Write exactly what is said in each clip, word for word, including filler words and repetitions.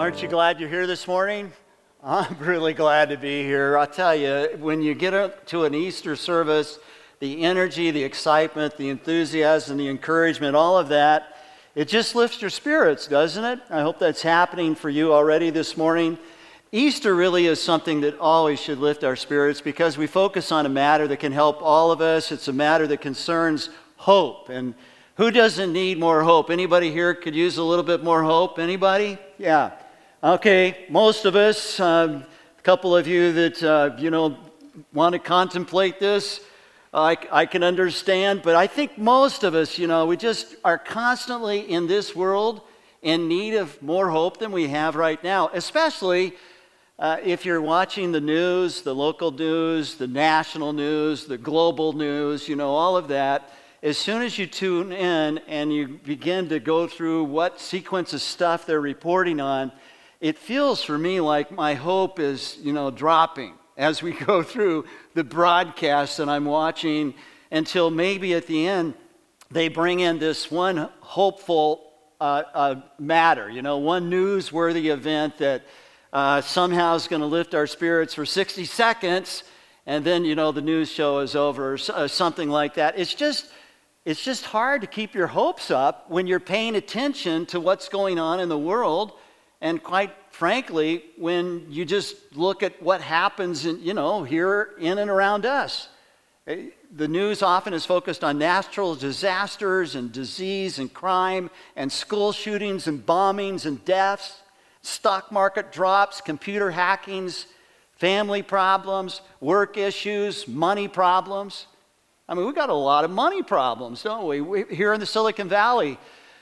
Aren't you glad you're here this morning? I'm really glad to be here. I'll tell you, when you get up to an Easter service, the energy, the excitement, the enthusiasm, the encouragement, all of that, it just lifts your spirits, doesn't it? I hope that's happening for you already this morning. Easter really is something that always should lift our spirits because we focus on a matter that can help all of us. It's a matter that concerns hope. And who doesn't need more hope? Anybody here could use a little bit more hope? Anybody? Yeah. Okay, most of us, um, a couple of you that, uh, you know, want to contemplate this, I, I can understand, but I think most of us, you know, we just are constantly in this world in need of more hope than we have right now, especially uh, if you're watching the news, the local news, the national news, the global news, you know, all of that. As soon as you tune in and you begin to go through what sequence of stuff they're reporting on, it feels for me like my hope is, you know, dropping as we go through the broadcast that I'm watching until maybe at the end they bring in this one hopeful uh, uh, matter, you know, one newsworthy event that uh, somehow is going to lift our spirits for sixty seconds, and then, you know, the news show is over or uh, something like that. It's just... It's just hard to keep your hopes up when you're paying attention to what's going on in the world, and quite frankly, when you just look at what happens, in, you know, here in and around us. The news often is focused on natural disasters and disease and crime and school shootings and bombings and deaths, stock market drops, computer hackings, family problems, work issues, money problems. I mean, we've got a lot of money problems, don't we? we? Here in the Silicon Valley,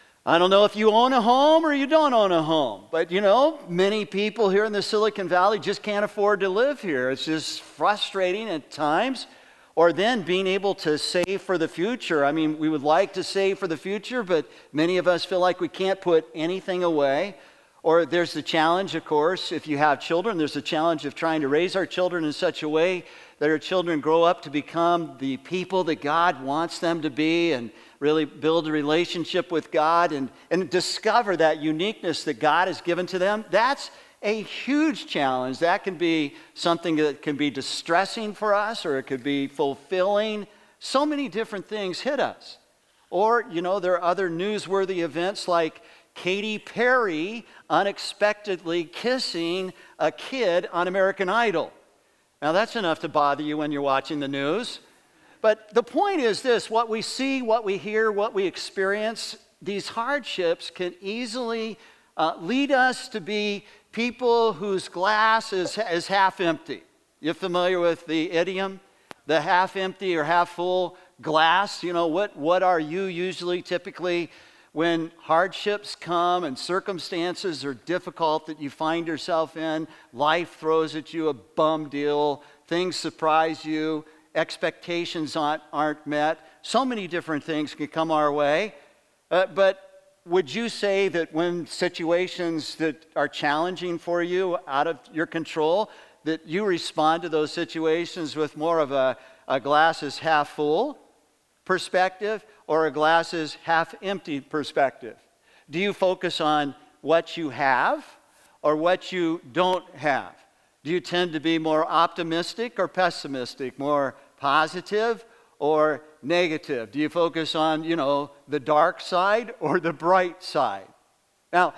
I don't know if you own a home or you don't own a home, but you know, many people here in the Silicon Valley just can't afford to live here. It's just frustrating at times. Or then being able to save for the future. I mean, we would like to save for the future, but many of us feel like we can't put anything away. Or there's the challenge, of course, if you have children, there's the challenge of trying to raise our children in such a way that our children grow up to become the people that God wants them to be and really build a relationship with God and, and discover that uniqueness that God has given to them. That's a huge challenge. That can be something that can be distressing for us, or it could be fulfilling. So many different things hit us. Or, you know, there are other newsworthy events like Katy Perry unexpectedly kissing a kid on American Idol. Now, that's enough to bother you when you're watching the news. But the point is this: what we see, what we hear, what we experience, these hardships can easily uh, lead us to be people whose glass is, is half empty. You're familiar with the idiom, the half empty or half full glass? You know, what, what are you usually, typically, when hardships come and circumstances are difficult that you find yourself in, life throws at you a bum deal, things surprise you, expectations aren't, aren't met, so many different things can come our way. Uh, but would you say that when situations that are challenging for you, out of your control, that you respond to those situations with more of a, a glass is half full perspective, or a glass is half empty perspective? Do you focus on what you have or what you don't have? Do you tend to be more optimistic or pessimistic, more positive or negative? Do you focus on, you know, the dark side or the bright side? Now,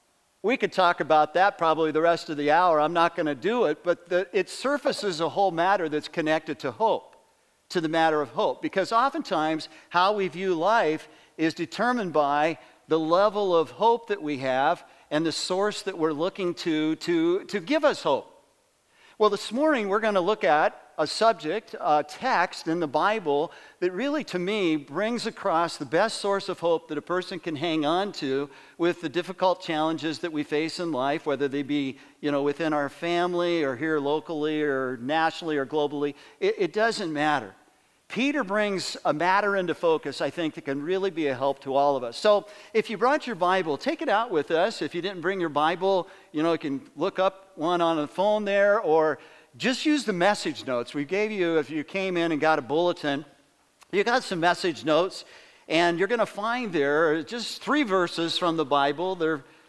we could talk about that probably the rest of the hour. I'm not going to do it, but the, it surfaces a whole matter that's connected to hope. To the matter of hope, because oftentimes how we view life is determined by the level of hope that we have and the source that we're looking to to, to give us hope. Well, this morning we're going to look at a subject, a text in the Bible that really, to me, brings across the best source of hope that a person can hang on to with the difficult challenges that we face in life, whether they be, you know, within our family or here locally or nationally or globally. It, it doesn't matter. Peter brings a matter into focus, I think, that can really be a help to all of us. So if you brought your Bible, take it out with us. If you didn't bring your Bible, you know, you can look up one on the phone there, or just use the message notes. We gave you, if you came in and got a bulletin, you got some message notes, and you're going to find there just three verses from the Bible. They're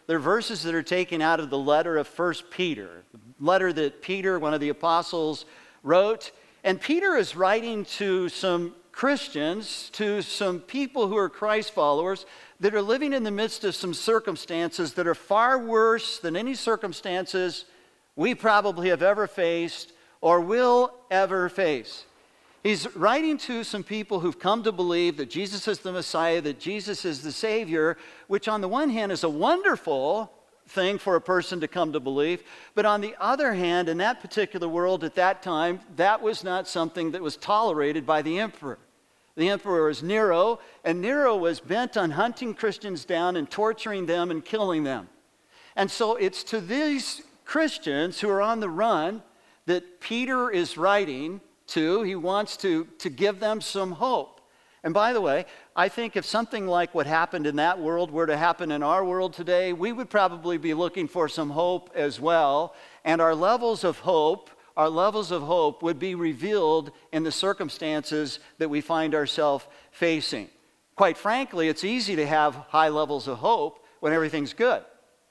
they're verses that are taken out of the letter of First Peter, the letter that Peter, one of the apostles, wrote. And Peter is writing to some Christians, to some people who are Christ followers that are living in the midst of some circumstances that are far worse than any circumstances we probably have ever faced or will ever face. He's writing to some people who've come to believe that Jesus is the Messiah, that Jesus is the Savior, which on the one hand is a wonderful thing for a person to come to believe, but on the other hand, in that particular world at that time, that was not something that was tolerated by the emperor. The emperor was Nero, and Nero was bent on hunting Christians down and torturing them and killing them. And so it's to these Christians who are on the run that Peter is writing to. He wants to, to give them some hope. And by the way, I think if something like what happened in that world were to happen in our world today, we would probably be looking for some hope as well. And our levels of hope, our levels of hope would be revealed in the circumstances that we find ourselves facing. Quite frankly, it's easy to have high levels of hope when everything's good.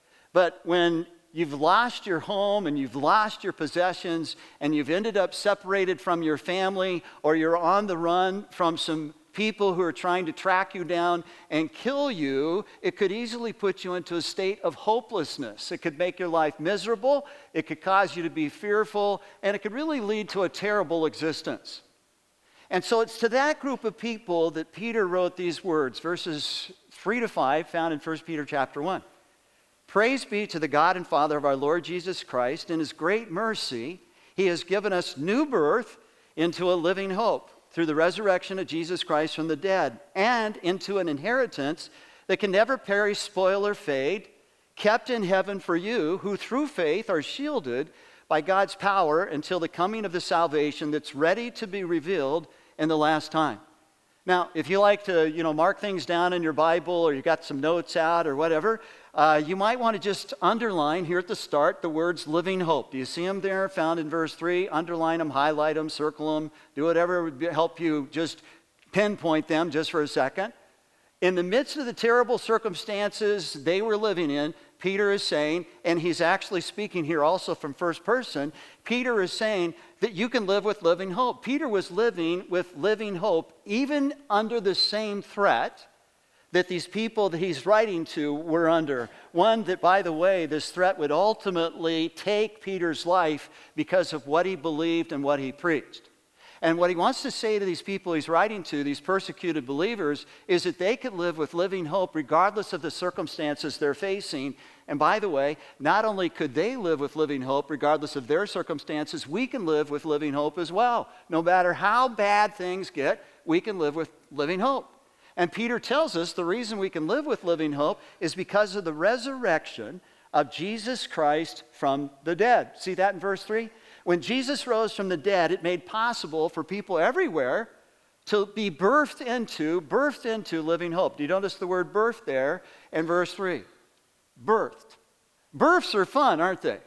But when you've lost your home and you've lost your possessions and you've ended up separated from your family, or you're on the run from some people who are trying to track you down and kill you, it could easily put you into a state of hopelessness. It could make your life miserable, it could cause you to be fearful, and it could really lead to a terrible existence. And so it's to that group of people that Peter wrote these words, verses three to five, found in First Peter chapter one. Praise be to the God and Father of our Lord Jesus Christ. In his great mercy, he has given us new birth into a living hope through the resurrection of Jesus Christ from the dead, and into an inheritance that can never perish, spoil, or fade, kept in heaven for you, who through faith are shielded by God's power until the coming of the salvation that's ready to be revealed in the last time. Now, if you like to, you know, mark things down in your Bible, or you got some notes out or whatever, uh, you might want to just underline here at the start the words living hope. Do you see them there, found in verse three? Underline them, highlight them, circle them, do whatever would help you just pinpoint them just for a second. In the midst of the terrible circumstances they were living in, Peter is saying, and he's actually speaking here also from first person, Peter is saying that you can live with living hope. Peter was living with living hope even under the same threat that these people that he's writing to were under. One that, by the way, this threat would ultimately take Peter's life because of what he believed and what he preached. And what he wants to say to these people he's writing to, these persecuted believers, is that they could live with living hope regardless of the circumstances they're facing. And by the way, not only could they live with living hope regardless of their circumstances, we can live with living hope as well. No matter how bad things get, we can live with living hope. And Peter tells us the reason we can live with living hope is because of the resurrection of Jesus Christ from the dead. See that in verse three? When Jesus rose from the dead, it made possible for people everywhere to be birthed into, birthed into living hope. Do you notice the word birth there in verse three? Birthed. Births are fun, aren't they?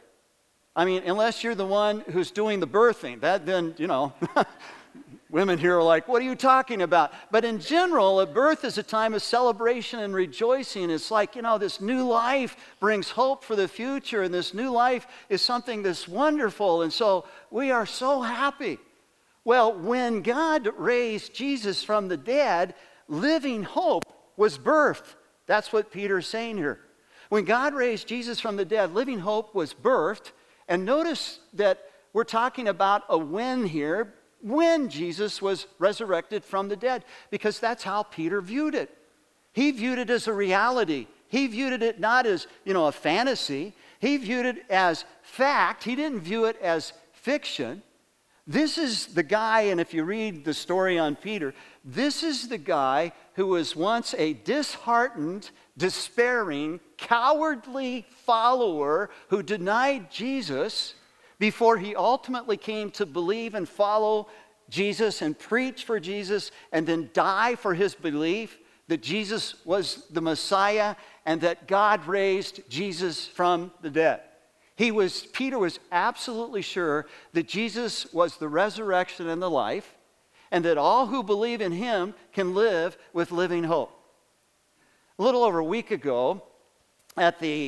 I mean, unless you're the one who's doing the birthing. That then, you know, women here are like, what are you talking about? But in general, a birth is a time of celebration and rejoicing. It's like, you know, this new life brings hope for the future, and this new life is something that's wonderful. And so we are so happy. Well, when God raised Jesus from the dead, living hope was birthed. That's what Peter's saying here. When God raised Jesus from the dead, living hope was birthed. And notice that we're talking about a when here, when Jesus was resurrected from the dead, because that's how Peter viewed it. He viewed it as a reality. He viewed it not as, you know, a fantasy. He viewed it as fact. He didn't view it as fiction. This is the guy, and if you read the story on Peter, this is the guy who was once a disheartened, despairing, cowardly follower who denied Jesus before he ultimately came to believe and follow Jesus and preach for Jesus and then die for his belief that Jesus was the Messiah and that God raised Jesus from the dead. He was, Peter was absolutely sure that Jesus was the resurrection and the life, and that all who believe in him can live with living hope. A little over a week ago, at the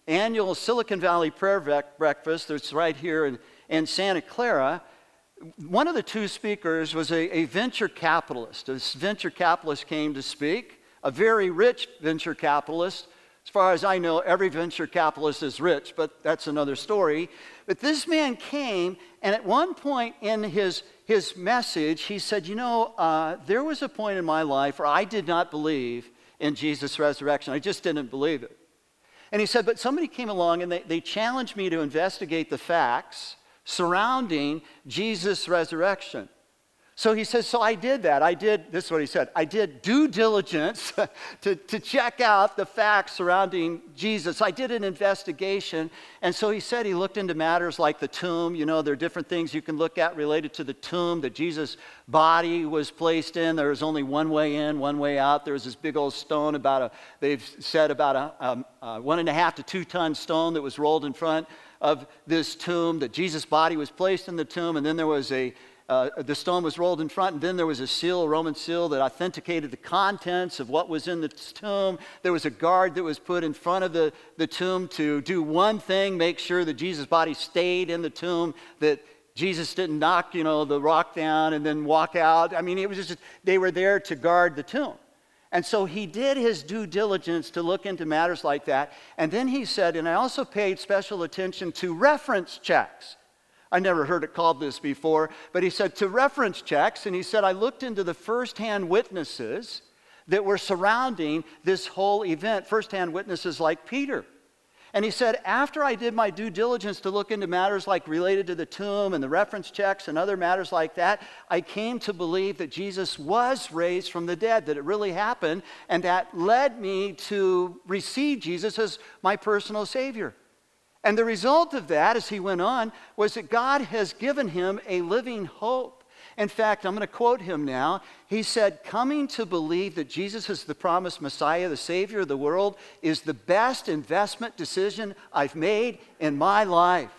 annual Silicon Valley prayer breakfast that's right here in, in Santa Clara, one of the two speakers was a, a venture capitalist. This venture capitalist came to speak, a very rich venture capitalist. As far as I know, every venture capitalist is rich, but that's another story. But this man came, and at one point in his, his message, he said, you know, uh, there was a point in my life where I did not believe in Jesus' resurrection. I just didn't believe it. And he said, but somebody came along and they, they challenged me to investigate the facts surrounding Jesus' resurrection. So he says, so I did that. I did, this is what he said, I did due diligence to, to check out the facts surrounding Jesus. I did an investigation. And so he said he looked into matters like the tomb. You know, there are different things you can look at related to the tomb that Jesus' body was placed in. There was only one way in, one way out. There was this big old stone about a, they've said about a, a, a one and a half to two ton stone that was rolled in front of this tomb, that Jesus' body was placed in the tomb, and then there was a, uh, the stone was rolled in front, and then there was a seal, a Roman seal, that authenticated the contents of what was in the tomb. There was a guard that was put in front of the, the tomb to do one thing, make sure that Jesus' body stayed in the tomb, that Jesus didn't knock, you know, the rock down and then walk out. I mean, it was just, they were there to guard the tomb. And so he did his due diligence to look into matters like that. And then he said, and I also paid special attention to reference checks. I never heard it called this before, but he said to reference checks, and he said, I looked into the firsthand witnesses that were surrounding this whole event, firsthand witnesses like Peter. And he said, after I did my due diligence to look into matters like related to the tomb and the reference checks and other matters like that, I came to believe that Jesus was raised from the dead, that it really happened, and that led me to receive Jesus as my personal Savior. And the result of that, as he went on, was that God has given him a living hope. In fact, I'm going to quote him now. He said, coming to believe that Jesus is the promised Messiah, the Savior of the world, is the best investment decision I've made in my life.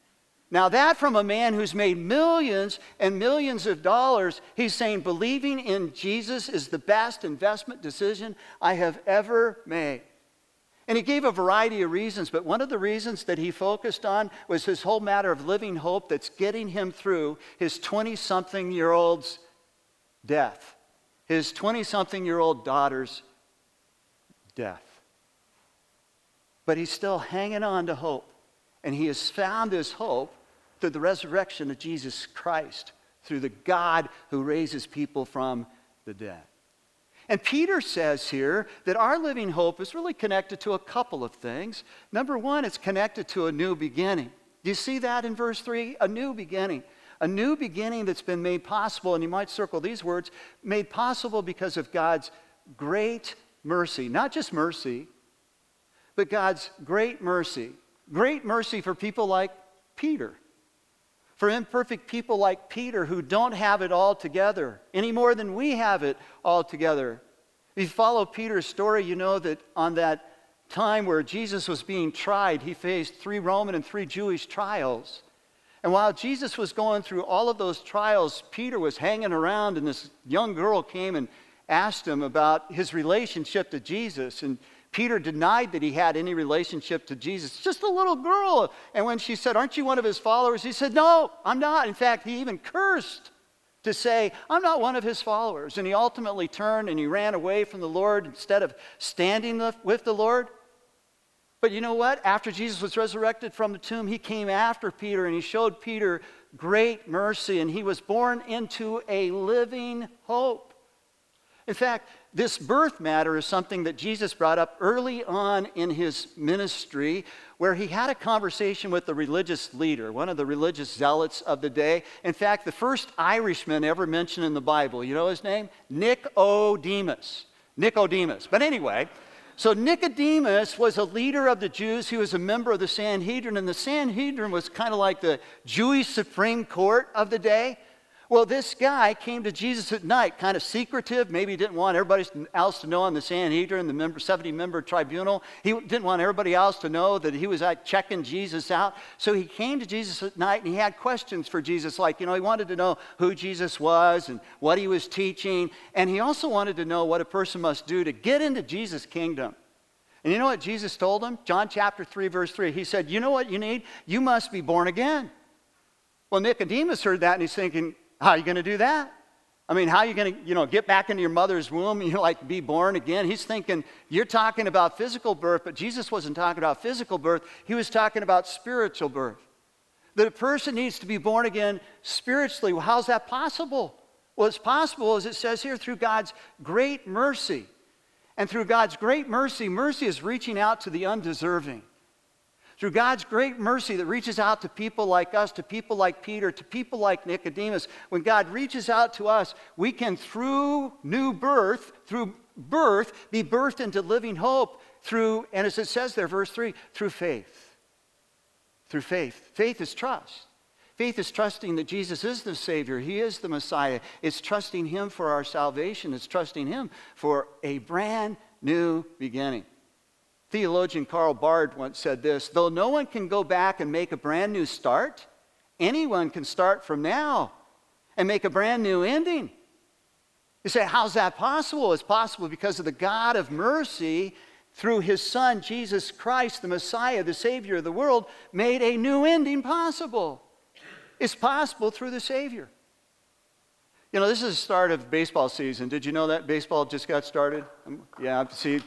Now that from a man who's made millions and millions of dollars, he's saying believing in Jesus is the best investment decision I have ever made. And he gave a variety of reasons, but one of the reasons that he focused on was his whole matter of living hope that's getting him through his twenty-something-year-old's death, his twenty-something-year-old daughter's death. But he's still hanging on to hope, and he has found his hope through the resurrection of Jesus Christ, through the God who raises people from the dead. And Peter says here that our living hope is really connected to a couple of things. Number one, it's connected to a new beginning. Do you see that in verse three? A new beginning. A new beginning that's been made possible, and you might circle these words, made possible because of God's great mercy. Not just mercy, but God's great mercy. Great mercy for people like Peter. For imperfect people like Peter who don't have it all together any more than we have it all together. If you follow Peter's story, you know that on that time where Jesus was being tried, he faced three Roman and three Jewish trials. And while Jesus was going through all of those trials, Peter was hanging around, and this young girl came and asked him about his relationship to Jesus. And Peter denied that he had any relationship to Jesus. Just a little girl. And when she said, aren't you one of his followers? He said, no, I'm not. In fact, he even cursed to say, I'm not one of his followers. And he ultimately turned and he ran away from the Lord instead of standing with the Lord. But you know what? After Jesus was resurrected from the tomb, he came after Peter and he showed Peter great mercy, and he was born into a living hope. In fact, this birth matter is something that Jesus brought up early on in his ministry, where he had a conversation with the religious leader, one of the religious zealots of the day. In fact, the first Irishman ever mentioned in the Bible, you know his name? Nicodemus. Nicodemus. But anyway, so Nicodemus was a leader of the Jews. He was a member of the Sanhedrin, and the Sanhedrin was kind of like the Jewish Supreme Court of the day. Well, this guy came to Jesus at night, kind of secretive. Maybe he didn't want everybody else to know on the Sanhedrin, the member, seventy-member tribunal. He didn't want everybody else to know that he was like checking Jesus out. So he came to Jesus at night, and he had questions for Jesus, like, you know, he wanted to know who Jesus was and what he was teaching. And he also wanted to know what a person must do to get into Jesus' kingdom. And you know what Jesus told him? John chapter three, verse three. He said, you know what you need? You must be born again. Well, Nicodemus heard that and he's thinking, how are you going to do that? I mean, how are you going to, you know, get back into your mother's womb and you're like, be born again? He's thinking, you're talking about physical birth, but Jesus wasn't talking about physical birth. He was talking about spiritual birth. That a person needs to be born again spiritually. Well, how's that possible? Well, it's possible, as it says here, through God's great mercy. And through God's great mercy, mercy is reaching out to the undeserving. Through God's great mercy that reaches out to people like us, to people like Peter, to people like Nicodemus, when God reaches out to us, we can, through new birth, through birth, be birthed into living hope through, and as it says there, verse three, through faith. Through faith. Faith is trust. Faith is trusting that Jesus is the Savior. He is the Messiah. It's trusting Him for our salvation. It's trusting Him for a brand new beginning. Theologian Karl Barth once said this, though no one can go back and make a brand new start, anyone can start from now and make a brand new ending. You say, how's that possible? It's possible because of the God of mercy through His Son, Jesus Christ, the Messiah, the Savior of the world, made a new ending possible. It's possible through the Savior. You know, this is the start of baseball season. Did you know that baseball just got started? Yeah, see,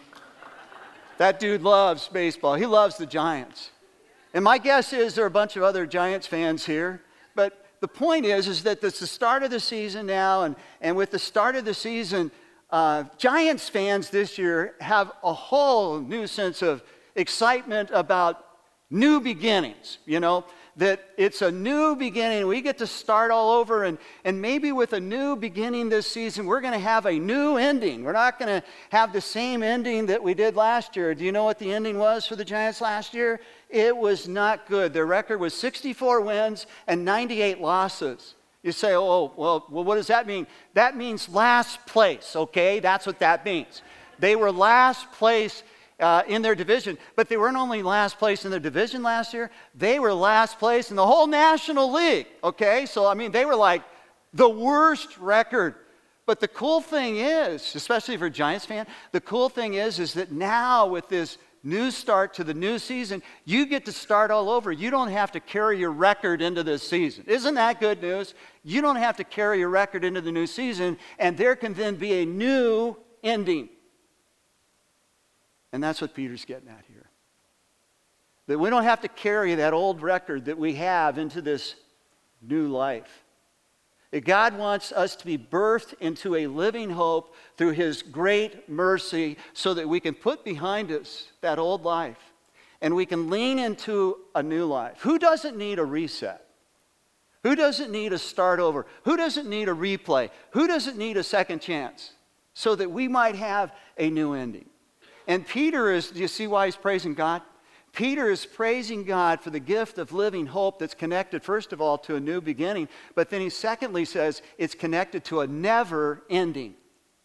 that dude loves baseball. He loves the Giants. And my guess is there are a bunch of other Giants fans here. But the point is, is that it's the start of the season now, and, and with the start of the season, uh, Giants fans this year have a whole new sense of excitement about new beginnings, you know, that it's a new beginning. We get to start all over, and, and maybe with a new beginning this season, we're going to have a new ending. We're not going to have the same ending that we did last year. Do you know what the ending was for the Giants last year? It was not good. Their record was sixty-four wins and ninety-eight losses. You say, oh, well, well, what does that mean? That means last place, okay? That's what that means. They were last place Uh, in their division, but they weren't only last place in their division last year, they were last place in the whole National League, okay? So, I mean, they were like the worst record. But the cool thing is, especially for a Giants fan, the cool thing is, is that now with this new start to the new season, you get to start all over. You don't have to carry your record into this season. Isn't that good news? You don't have to carry your record into the new season, and there can then be a new ending. And that's what Peter's getting at here. That we don't have to carry that old record that we have into this new life. That God wants us to be birthed into a living hope through His great mercy so that we can put behind us that old life and we can lean into a new life. Who doesn't need a reset? Who doesn't need a start over? Who doesn't need a replay? Who doesn't need a second chance so that we might have a new ending? And Peter is, do you see why he's praising God? Peter is praising God for the gift of living hope that's connected, first of all, to a new beginning. But then he secondly says it's connected to a never ending.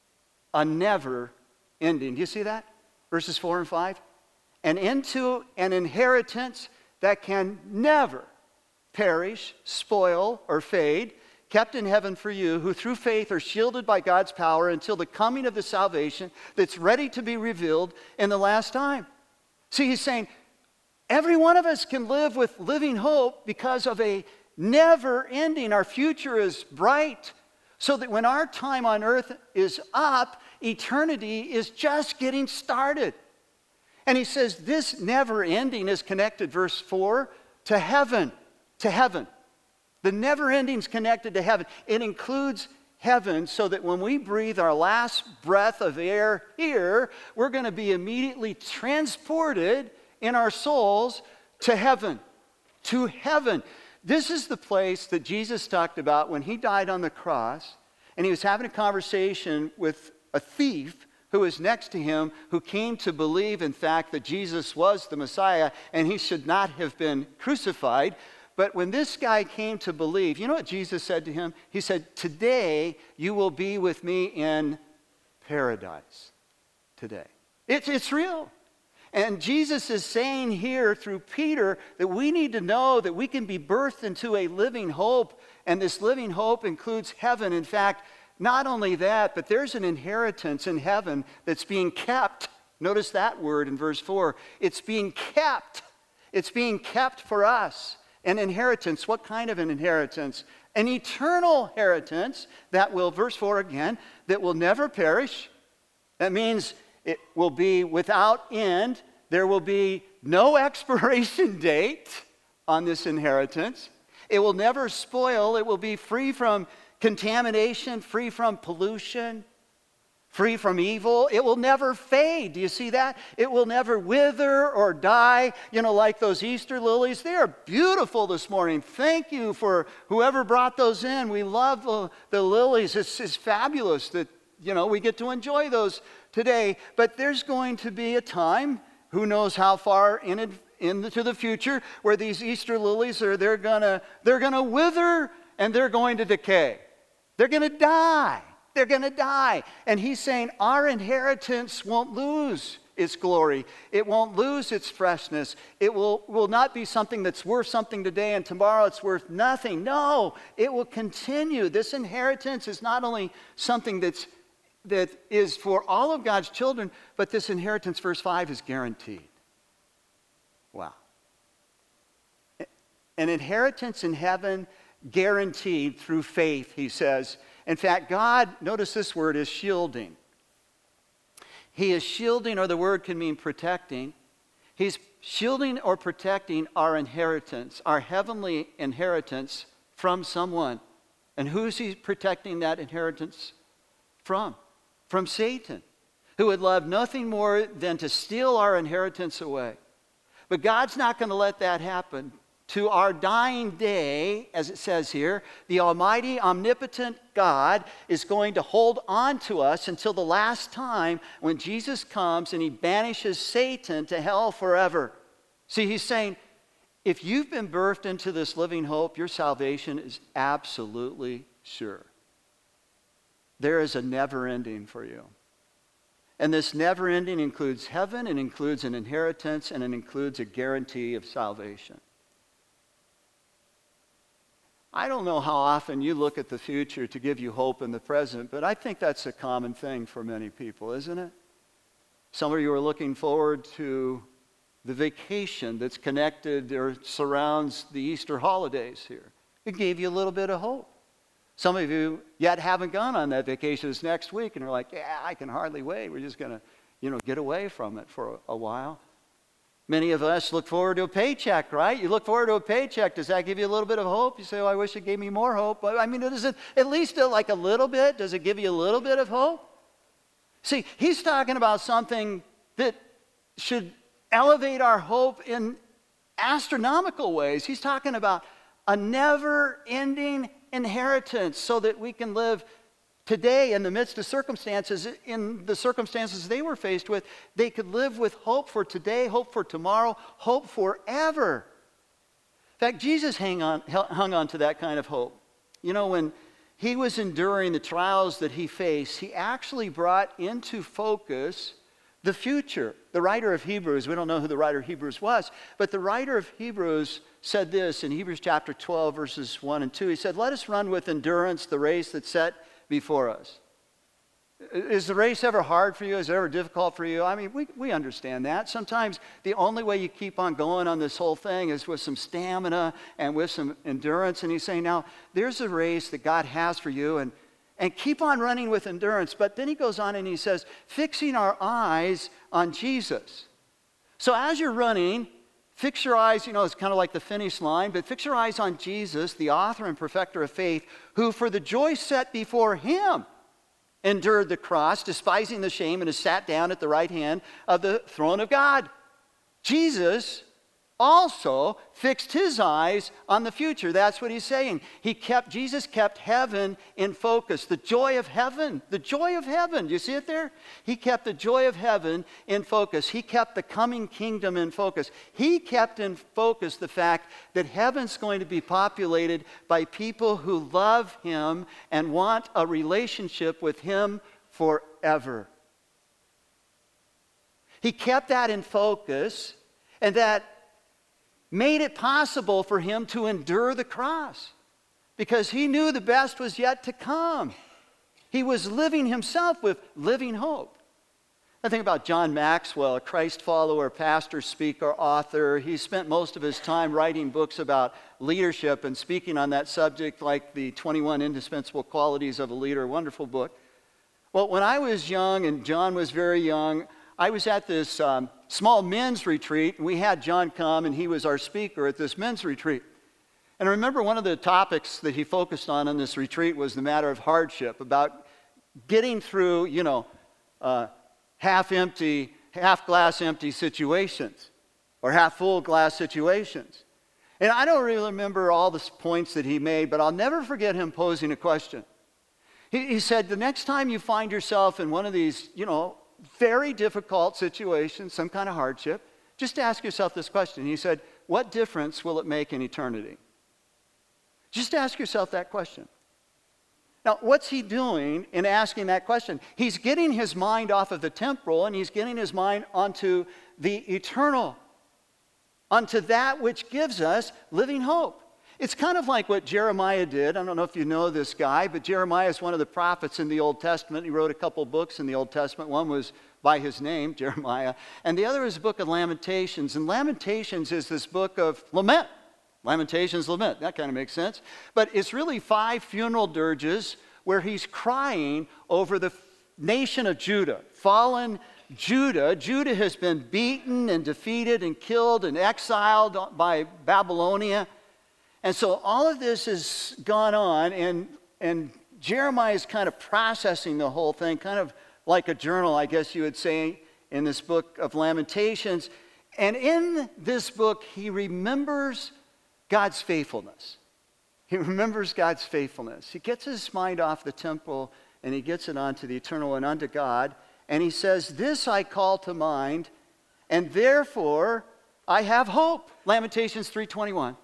A never ending. Do you see that? Verses four and five. And into an inheritance that can never perish, spoil, or fade, kept in heaven for you, who through faith are shielded by God's power until the coming of the salvation that's ready to be revealed in the last time. See, he's saying every one of us can live with living hope because of a never ending. Our future is bright, so that when our time on earth is up, eternity is just getting started. And he says this never ending is connected, verse four, to heaven, to heaven. The never ending is connected to heaven. It includes heaven so that when we breathe our last breath of air here, we're going to be immediately transported in our souls to heaven. To heaven. This is the place that Jesus talked about when He died on the cross, and He was having a conversation with a thief who was next to Him, who came to believe, in fact, that Jesus was the Messiah and He should not have been crucified. But when this guy came to believe, you know what Jesus said to him? He said, today you will be with me in paradise. Today. It's, it's real. And Jesus is saying here through Peter that we need to know that we can be birthed into a living hope. And this living hope includes heaven. In fact, not only that, but there's an inheritance in heaven that's being kept Notice that word in verse four. It's being kept. It's being kept for us. An inheritance. What kind of an inheritance? An eternal inheritance that will, verse four again, that will never perish. That means it will be without end. There will be no expiration date on this inheritance. It will never spoil. It will be free from contamination, free from pollution, free from evil. It will never fade. Do you see that? It will never wither or die. You know, like those Easter lilies. They are beautiful this morning. Thank you for whoever brought those in. We love the, the lilies. It's, it's fabulous that, you know, we get to enjoy those today. But there's going to be a time, who knows how far in it, into the future, where these Easter lilies are, they're gonna, they're gonna wither and they're going to decay. They're gonna die. They're gonna die. And he's saying our inheritance won't lose its glory. It won't lose its freshness. It will, will not be something that's worth something today and tomorrow it's worth nothing. No, it will continue. This inheritance is not only something that's that is for all of God's children, but this inheritance, verse five, is guaranteed. Wow. An inheritance in heaven guaranteed through faith, he says. In fact, God, notice this word, is shielding. He is shielding, or the word can mean protecting. He's shielding or protecting our inheritance, our heavenly inheritance from someone. And who's he protecting that inheritance from? From Satan, who would love nothing more than to steal our inheritance away. But God's not going to let that happen. To our dying day, as it says here, the almighty, omnipotent God is going to hold on to us until the last time when Jesus comes and he banishes Satan to hell forever. See, he's saying, if you've been birthed into this living hope, your salvation is absolutely sure. There is a never ending for you. And this never ending includes heaven, it includes an inheritance, and it includes a guarantee of salvation. I don't know how often you look at the future to give you hope in the present, but I think that's a common thing for many people, isn't it? Some of you are looking forward to the vacation that's connected or surrounds the Easter holidays here. It gave you a little bit of hope. Some of you yet haven't gone on that vacation this next week and are like, yeah, I can hardly wait. We're just going to, you know, get away from it for a, a while. Many of us look forward to a paycheck, right? You look forward to a paycheck. Does that give you a little bit of hope? You say, oh, I wish it gave me more hope. I mean, does it at least like a little bit? Does it give you a little bit of hope? See, he's talking about something that should elevate our hope in astronomical ways. He's talking about a never-ending inheritance so that we can live today in the midst of circumstances, in the circumstances they were faced with, they could live with hope for today, hope for tomorrow, hope forever. In fact, Jesus hang on, hung on to that kind of hope. You know, when he was enduring the trials that he faced, he actually brought into focus the future. The writer of Hebrews, we don't know who the writer of Hebrews was, but the writer of Hebrews said this in Hebrews chapter twelve, verses one and two. He said, let us run with endurance the race that's set before us. Is the race ever hard for you? Is it ever difficult for you? I mean, we, we understand that. Sometimes the only way you keep on going on this whole thing is with some stamina and with some endurance. And he's saying, now, there's a race that God has for you, and, and keep on running with endurance. But then he goes on and he says, fixing our eyes on Jesus. So as you're running, fix your eyes, you know, it's kind of like the finish line, but fix your eyes on Jesus, the author and perfecter of faith, who for the joy set before him endured the cross, despising the shame, and has sat down at the right hand of the throne of God. Jesus also fixed his eyes on the future. That's what he's saying. He kept, Jesus kept heaven in focus. The joy of heaven, the joy of heaven. Do you see it there? He kept the joy of heaven in focus. He kept the coming kingdom in focus. He kept in focus the fact that heaven's going to be populated by people who love him and want a relationship with him forever. He kept that in focus, and that made it possible for him to endure the cross because he knew the best was yet to come. He was living himself with living hope. I think about John Maxwell, a Christ follower, pastor, speaker, author. He spent most of his time writing books about leadership and speaking on that subject, like the twenty-one Indispensable Qualities of a Leader, a wonderful book. Well, when I was young and John was very young, I was at this um, small men's retreat, and we had John come, and he was our speaker at this men's retreat. And I remember one of the topics that he focused on in this retreat was the matter of hardship, about getting through, you know, uh, half-empty, half-glass empty situations, or half-full glass situations. And I don't really remember all the points that he made, but I'll never forget him posing a question. He, he said, the next time you find yourself in one of these, you know, very difficult situations, some kind of hardship, just ask yourself this question. He said, what difference will it make in eternity? Just ask yourself that question. Now, what's he doing in asking that question? He's getting his mind off of the temporal, and he's getting his mind onto the eternal, onto that which gives us living hope. It's kind of like what Jeremiah did. I don't know if you know this guy, but Jeremiah is one of the prophets in the Old Testament. He wrote a couple books in the Old Testament. One was by his name, Jeremiah, and the other is a book of Lamentations. And Lamentations is this book of lament. Lamentations, lament. That kind of makes sense. But it's really five funeral dirges where he's crying over the nation of Judah, fallen Judah. Judah has been beaten and defeated and killed and exiled by Babylonia. And so all of this has gone on, and, and Jeremiah is kind of processing the whole thing, kind of like a journal, I guess you would say, in this book of Lamentations. And in this book, he remembers God's faithfulness. He remembers God's faithfulness. He gets his mind off the temporal and he gets it onto the eternal and unto God. And he says, this I call to mind, and therefore I have hope. Lamentations three twenty-one.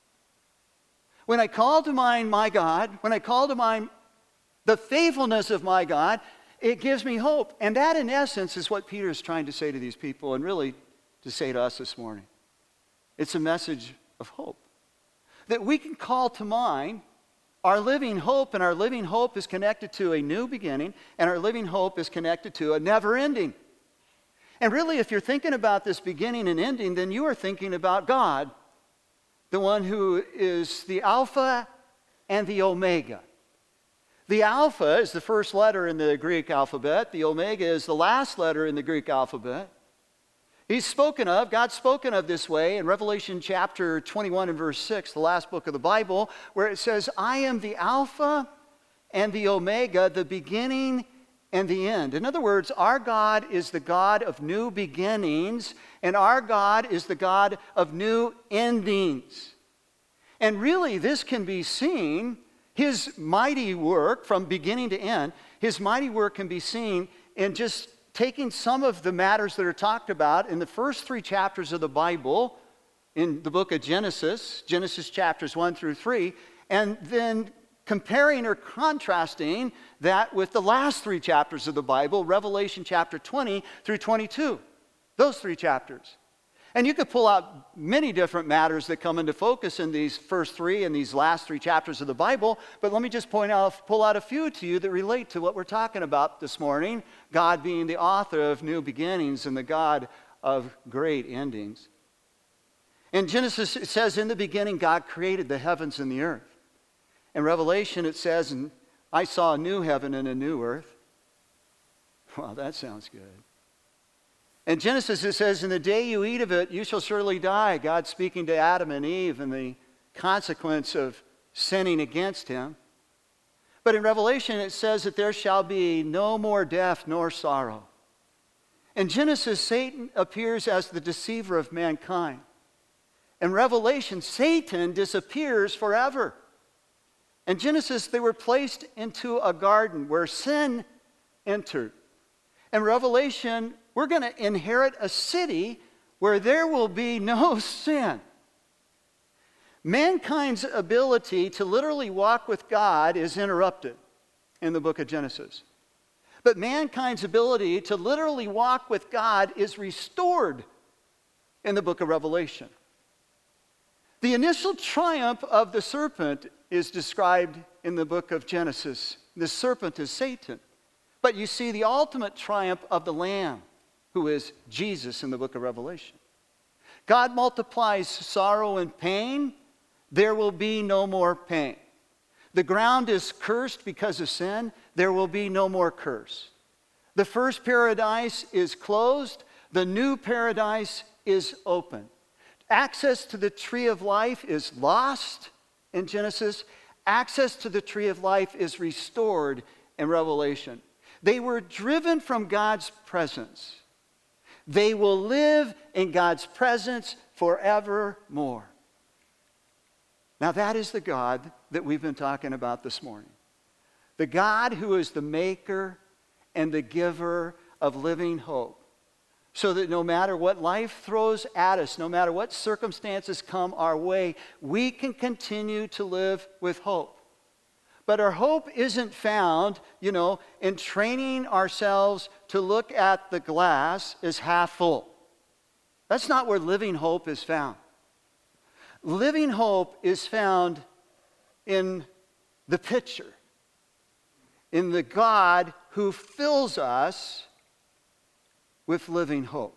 When I call to mind my God, when I call to mind the faithfulness of my God, it gives me hope. And that, in essence, is what Peter is trying to say to these people, and really to say to us this morning. It's a message of hope. That we can call to mind our living hope, and our living hope is connected to a new beginning, and our living hope is connected to a never ending. And really, if you're thinking about this beginning and ending, then you are thinking about God, the one who is the Alpha and the Omega. The Alpha is the first letter in the Greek alphabet. The Omega is the last letter in the Greek alphabet. He's spoken of, God's spoken of this way in Revelation chapter twenty-one and verse six, the last book of the Bible, where it says, I am the Alpha and the Omega, the beginning and the end. In other words, our God is the God of new beginnings, and our God is the God of new endings. And really, this can be seen, his mighty work from beginning to end, his mighty work can be seen in just taking some of the matters that are talked about in the first three chapters of the Bible, in the book of Genesis, Genesis chapters one through three, and then comparing or contrasting that with the last three chapters of the Bible, Revelation chapter twenty through twenty-two, those three chapters. And you could pull out many different matters that come into focus in these first three and these last three chapters of the Bible, but let me just point out, pull out a few to you that relate to what we're talking about this morning, God being the author of new beginnings and the God of great endings. In Genesis, it says, in the beginning, God created the heavens and the earth. In Revelation, it says, and I saw a new heaven and a new earth. Well, that sounds good. In Genesis, it says, in the day you eat of it, you shall surely die. God speaking to Adam and Eve and the consequence of sinning against him. But in Revelation, it says that there shall be no more death nor sorrow. In Genesis, Satan appears as the deceiver of mankind. In Revelation, Satan disappears forever. In Genesis, they were placed into a garden where sin entered. In Revelation, we're going to inherit a city where there will be no sin. Mankind's ability to literally walk with God is interrupted in the book of Genesis. But mankind's ability to literally walk with God is restored in the book of Revelation. The initial triumph of the serpent is described in the book of Genesis. The serpent is Satan. But you see the ultimate triumph of the Lamb, who is Jesus in the book of Revelation. God multiplies sorrow and pain. There will be no more pain. The ground is cursed because of sin. There will be no more curse. The first paradise is closed. The new paradise is open. Access to the tree of life is lost in Genesis. Access to the tree of life is restored in Revelation. They were driven from God's presence. They will live in God's presence forevermore. Now that is the God that we've been talking about this morning. The God who is the maker and the giver of living hope. So that no matter what life throws at us, no matter what circumstances come our way, we can continue to live with hope. But our hope isn't found, you know, in training ourselves to look at the glass as half full. That's not where living hope is found. Living hope is found in the pitcher, in the God who fills us with living hope.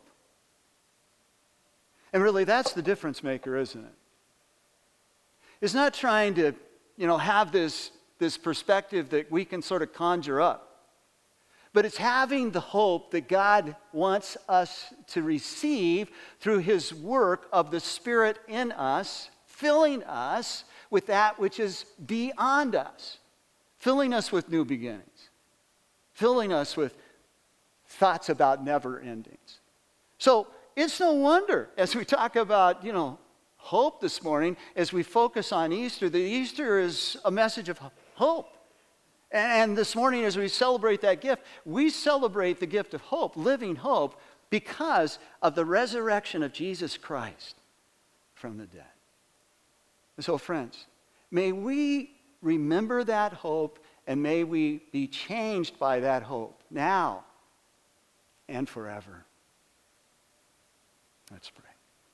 And really, that's the difference maker, isn't it? It's not trying to, you know, have this, this perspective that we can sort of conjure up. But it's having the hope that God wants us to receive through his work of the Spirit in us, filling us with that which is beyond us, filling us with new beginnings, filling us with thoughts about never endings. So it's no wonder as we talk about, you know, hope this morning, as we focus on Easter, that Easter is a message of hope. And this morning as we celebrate that gift, we celebrate the gift of hope, living hope, because of the resurrection of Jesus Christ from the dead. And so friends, may we remember that hope and may we be changed by that hope now and forever. Let's pray.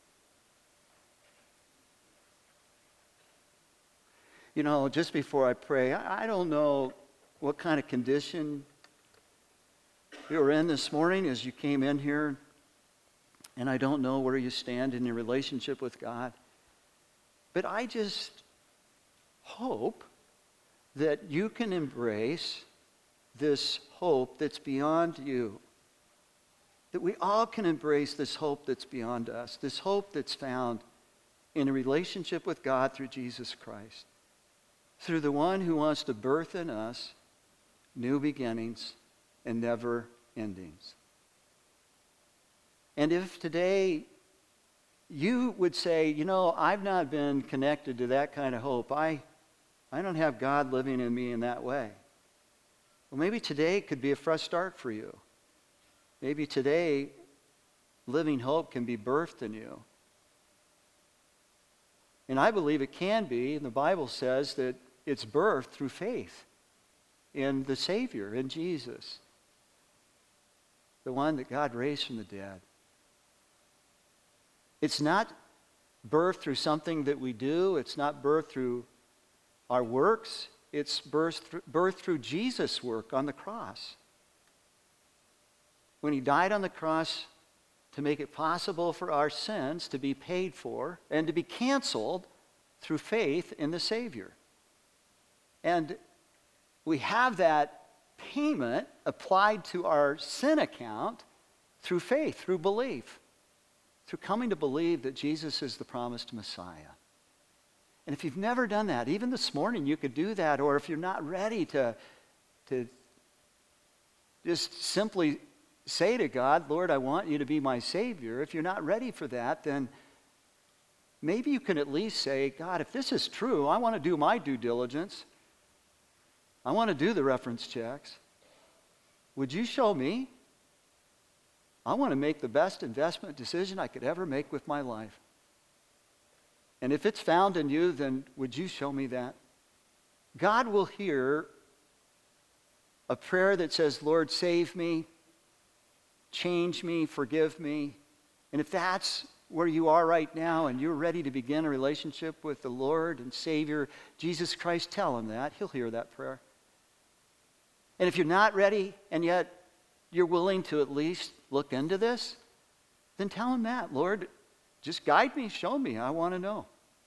You know, just before I pray, I don't know what kind of condition you were in this morning as you came in here, and I don't know where you stand in your relationship with God, but I just hope that you can embrace this hope that's beyond you. That we all can embrace this hope that's beyond us, this hope that's found in a relationship with God through Jesus Christ, through the one who wants to birth in us new beginnings and never endings. And if today you would say, you know, I've not been connected to that kind of hope, I, I don't have God living in me in that way. Well, maybe today could be a fresh start for you. Maybe today, living hope can be birthed in you. And I believe it can be, and the Bible says that it's birthed through faith in the Savior, in Jesus, the one that God raised from the dead. It's not birthed through something that we do. It's not birthed through our works. It's birthed through, birthed through Jesus' work on the cross. When he died on the cross to make it possible for our sins to be paid for and to be canceled through faith in the Savior. And we have that payment applied to our sin account through faith, through belief, through coming to believe that Jesus is the promised Messiah. And if you've never done that, even this morning you could do that, or if you're not ready to, to just simply say to God, Lord, I want you to be my Savior. If you're not ready for that, then maybe you can at least say, God, if this is true, I want to do my due diligence. I want to do the reference checks. Would you show me? I want to make the best investment decision I could ever make with my life. And if it's found in you, then would you show me that? God will hear a prayer that says, Lord, save me, change me, forgive me. And if that's where you are right now and you're ready to begin a relationship with the Lord and Savior, Jesus Christ, tell him that. He'll hear that prayer. And if you're not ready and yet you're willing to at least look into this, then tell him that. Lord, just guide me, show me. I want to know.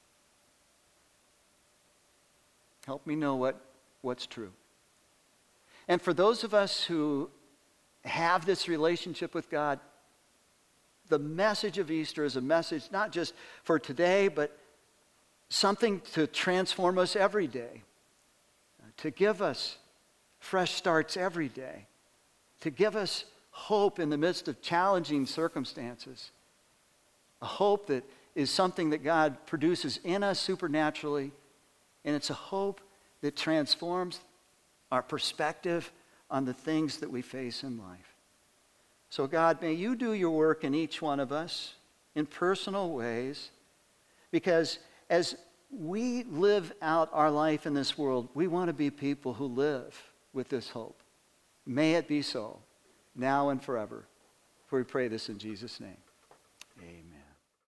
Help me know what, what's true. And for those of us who have this relationship with God, the message of Easter is a message not just for today, but something to transform us every day, to give us fresh starts every day, to give us hope in the midst of challenging circumstances, a hope that is something that God produces in us supernaturally, and it's a hope that transforms our perspective on the things that we face in life. So God, may you do your work in each one of us in personal ways, because as we live out our life in this world, we want to be people who live with this hope. May it be so, now and forever. For we pray this in Jesus' name.